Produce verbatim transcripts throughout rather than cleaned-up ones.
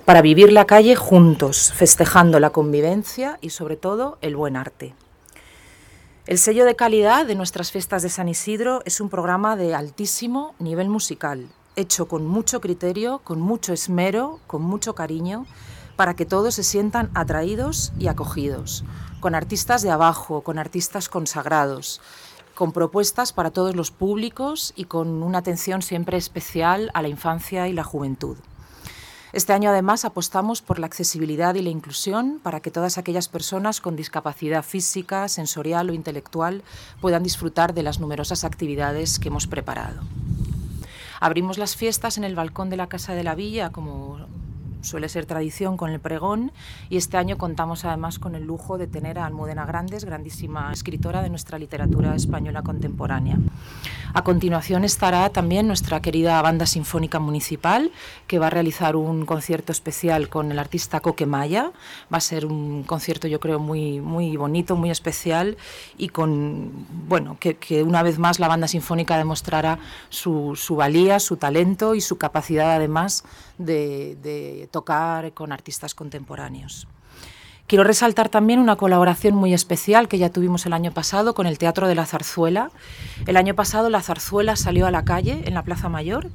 para vivir la calle juntos, festejando la convivencia y sobre todo el buen arte. El sello de calidad de nuestras fiestas de San Isidro es un programa de altísimo nivel musical, hecho con mucho criterio, con mucho esmero, con mucho cariño, para que todos se sientan atraídos y acogidos, con artistas de abajo, con artistas consagrados, con propuestas para todos los públicos y con una atención siempre especial a la infancia y la juventud. Este año, además, apostamos por la accesibilidad y la inclusión para que todas aquellas personas con discapacidad física, sensorial o intelectual puedan disfrutar de las numerosas actividades que hemos preparado. Abrimos las fiestas en el balcón de la Casa de la Villa, como suele ser tradición, con el pregón, y este año contamos además con el lujo de tener a Almudena Grandes, grandísima escritora de nuestra literatura española contemporánea. A continuación estará también nuestra querida Banda Sinfónica Municipal, que va a realizar un concierto especial con el artista Coque Maya. Va a ser un concierto, yo creo, muy, muy bonito, muy especial, y con, bueno, que, que una vez más la Banda Sinfónica demostrará su, su valía, su talento y su capacidad además de, de tocar con artistas contemporáneos. Quiero resaltar también una colaboración muy especial que ya tuvimos el año pasado con el Teatro de la Zarzuela. El año pasado la zarzuela salió a la calle en la Plaza Mayor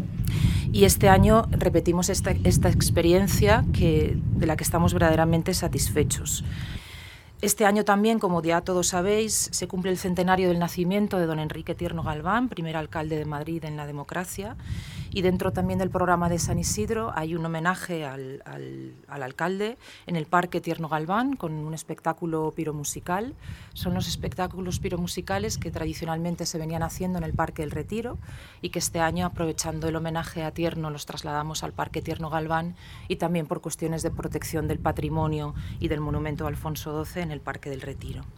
y este año repetimos esta, esta experiencia que, de la que estamos verdaderamente satisfechos. Este año también, como ya todos sabéis, se cumple el centenario del nacimiento de don Enrique Tierno Galván, primer alcalde de Madrid en la democracia, y dentro también del programa de San Isidro hay un homenaje al, al, al alcalde en el Parque Tierno Galván con un espectáculo piromusical. Son los espectáculos piromusicales que tradicionalmente se venían haciendo en el Parque del Retiro y que este año, aprovechando el homenaje a Tierno, los trasladamos al Parque Tierno Galván, y también por cuestiones de protección del patrimonio y del monumento a Alfonso doce en el Parque del Retiro.